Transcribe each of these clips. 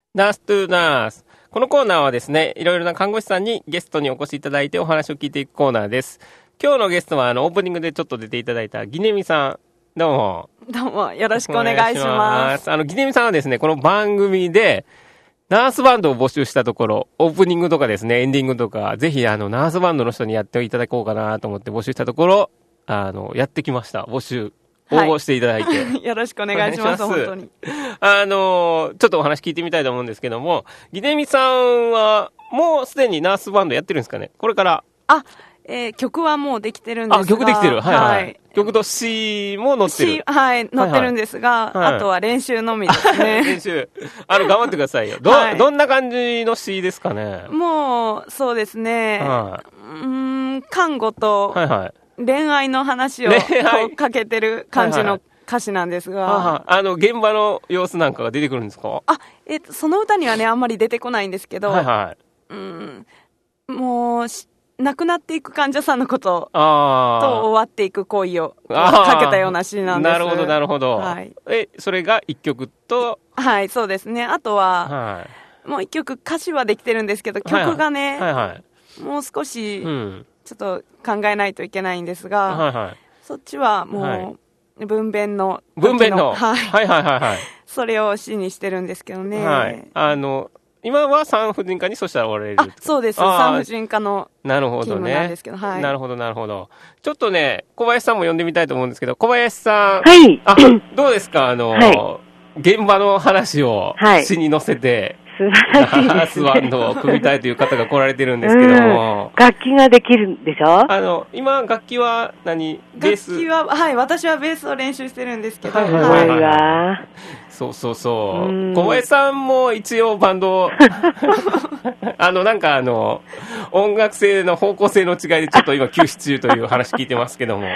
ナーストゥナース。このコーナーはですね、いろいろな看護師さんにゲストにお越しいただいてお話を聞いていくコーナーです。今日のゲストはオープニングでちょっと出ていただいたギネミさん。どうも。 どうもよろしくお願いします。 ギネミさんはですね、この番組でナースバンドを募集したところ、オープニングとかですね、エンディングとか、ぜひナースバンドの人にやっていただこうかなと思って募集したところ、やってきました。応募していただいて。 はい、よろしくお願いします、本当に。 ちょっとお話聞いてみたいと思うんですけども、ギネミさんは、もうすでにナースバンドやってるんですかね、これから。 曲はもうできてるんですが。 曲できてる。はいはい。曲と詩も載ってる。 はい、載ってるんですが、はいはい、あとは練習のみですね。 練習。頑張ってくださいよ。どんな感じの詩ですかね。 もう、そうですね。看護と、恋愛の話をかけてる感じの歌詞なんですが。 現場の様子なんかが出てくるんですか？ その歌にはね、あんまり出てこないんですけど、もう、亡くなっていく患者さんのことと終わっていく恋をかけたような詩なんです。 なるほど、なるほど。 はい、 それが一曲と、 はい、そうですね。あとは、もう一曲歌詞はできてるんですけど、曲がね、もう少し、ちょっと考えないといけないんですが、そっちはもう、文弁の。それを詩にしてるんですけどね。 今は産婦人科にそしたらおられる。 そうです。産婦人科の勤務なんですけど。 なるほど、なるほど。ちょっとね、小林さんも呼んでみたいと思うんですけど、小林さん。 はい。 どうですか現場の話を詩に載せて、 ナースバンドを組みたいという方が来られてるんですけども。 楽器ができるんでしょ？ 今、楽器はベース？ 楽器は、はい、私はベースを練習してるんですけど。 そう。小林さんも一応バンド、音楽性の方向性の違いでちょっと今休止中という話聞いてますけども。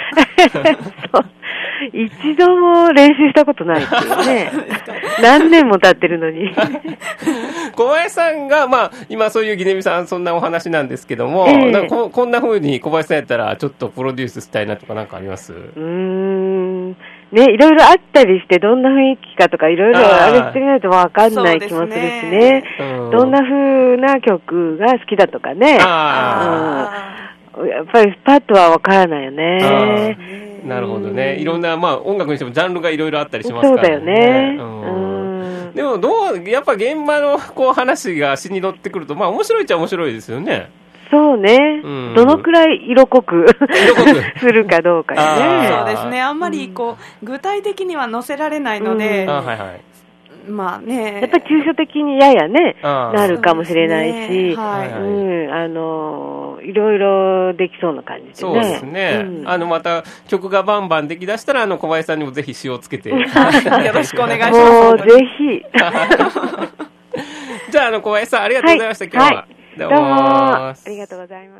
一度も練習したことないっていうね。何年も経ってるのに。 小林さんが、今そういうギネミさん、そんなお話なんですけども、こんな風に小林さんやったら、ちょっとプロデュースしたいなとかなんかあります？ ね、いろいろあったりして、どんな雰囲気かとか、いろいろあれしてみないとわかんない気もするしね。どんな風な曲が好きだとかね。やっぱりパッとはわからないよね。 なるほどね。いろんな、音楽にしてもジャンルがいろいろあったりしますからね。 そうだよね。 でもやっぱ現場の話が詩に乗ってくると、面白いっちゃ面白いですよね。 そうね。どのくらい色濃くするかどうかね。 そうですね。あんまり具体的には載せられないので、まあね。 やっぱり抽象的にややね、なるかもしれないし、いろいろできそうな感じでね。 そうですね。また曲がバンバンできだしたら、小林さんにもぜひ詩をつけて。よろしくお願いします。 もうぜひ。 じゃあ、小林さん、ありがとうございました、今日は。 どうも。ありがとうございます。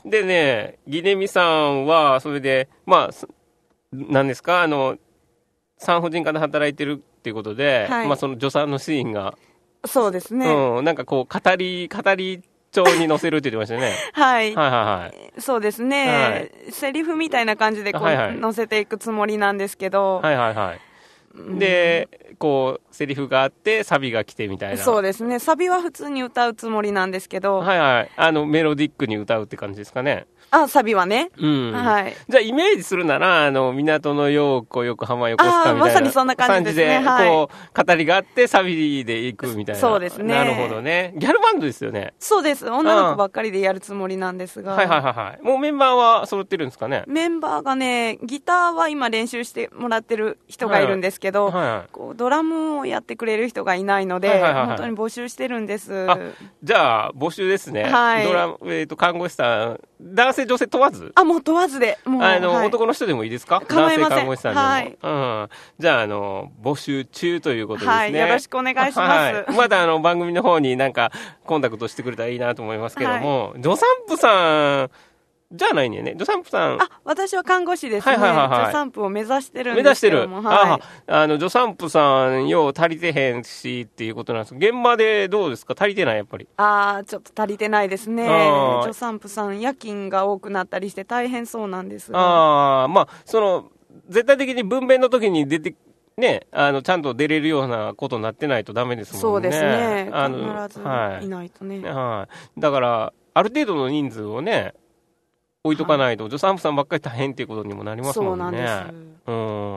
でね、ギネミさんは、それで、何ですか、産婦人科で働いてるっていうことで、その助産のシーンが。 そうですね。 なんか語り帳に載せるって言ってましたね。 はい。そうですね。セリフみたいな感じで載せていくつもりなんですけど。で、セリフがあって、サビが来てみたいな。そうですね。サビは普通に歌うつもりなんですけど。 メロディックに歌うって感じですかね。 サビはね。 じゃあ、イメージするなら、港の陽子、横浜横須賀みたいな。 まさにそんな感じですね。 語りがあって、サビで行くみたいな。 そうですね。 なるほどね。ギャルバンドですよね。 そうです。女の子ばっかりでやるつもりなんですが。 もうメンバーは揃ってるんですかね？ メンバーがね、ギターは今練習してもらってる人がいるんですけど、ドラムをやってくれる人がいないので、本当に募集してるんです。 じゃあ、募集ですね。看護師さん、男性女性問わず？ もう問わずで。 男の人でもいいですか？ 構いません。 男性看護師さんでも。じゃあ、募集中ということですね。 よろしくお願いします。 また番組の方にコンタクトしてくれたらいいなと思いますけども、助産婦さん、じゃないね。助産婦さん。 私は看護師ですね。助産婦を目指してるんですけども。 助産婦さん、よう足りてへんしっていうことなんですけど、現場でどうですか？足りてない、やっぱり。 ちょっと足りてないですね。助産婦さん、夜勤が多くなったりして大変そうなんです。 絶対的に分娩の時に出てね、ちゃんと出れるようなことになってないとダメですもんね。 そうですね。必ずいないとね。 はい。だから、ある程度の人数をね、置いとかないと、助産婦さんばっかり大変っていうことにもなりますもんね。そうなんです。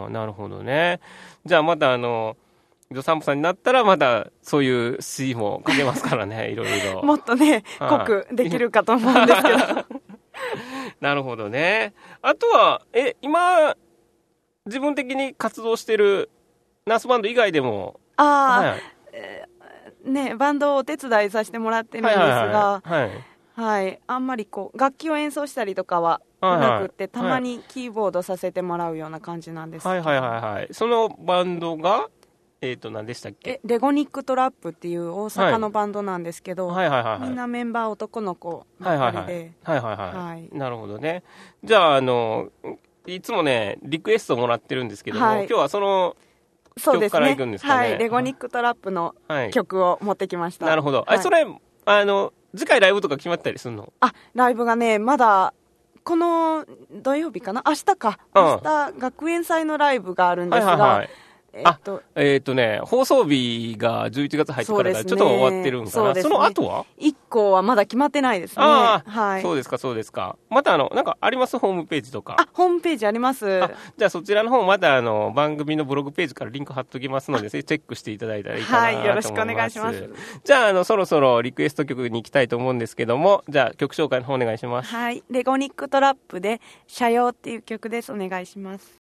なるほどね。じゃあまた助産婦さんになったらまたそういう詩も書けますからね、いろいろ。 もっとね、濃くできるかと思うんですけど。 なるほどね。あとは、今、自分的に活動してるナースバンド以外でも。 ね、バンドをお手伝いさせてもらってるんですが、はい、あんまり楽器を演奏したりとかはなくて、たまにキーボードさせてもらうような感じなんですけど。 そのバンドが何でしたっけ？ レゴニックトラップっていう大阪のバンドなんですけど、みんなメンバー男の子ばっかりで。 なるほどね。じゃあいつもねリクエストもらってるんですけども、今日はその曲からいくんですかね。 レゴニックトラップの曲を持ってきました。 なるほど。それ次回ライブとか決まったりするの？ ライブがねまだこの土曜日かな、明日学園祭のライブがあるんですが。 放送日が11月入ってからちょっと終わってるんかな。その後は 1個はまだ決まってないですね。 そうですか、そうですか。またなんかあります？ホームページとか。 ホームページあります。 じゃあそちらの方また番組のブログページからリンク貼っときますので、チェックしていただいたらいいかなと思います。 よろしくお願いします。 じゃあそろそろリクエスト曲に行きたいと思うんですけども、じゃあ曲紹介の方お願いします。 レゴニックトラップで社用っていう曲です。お願いします。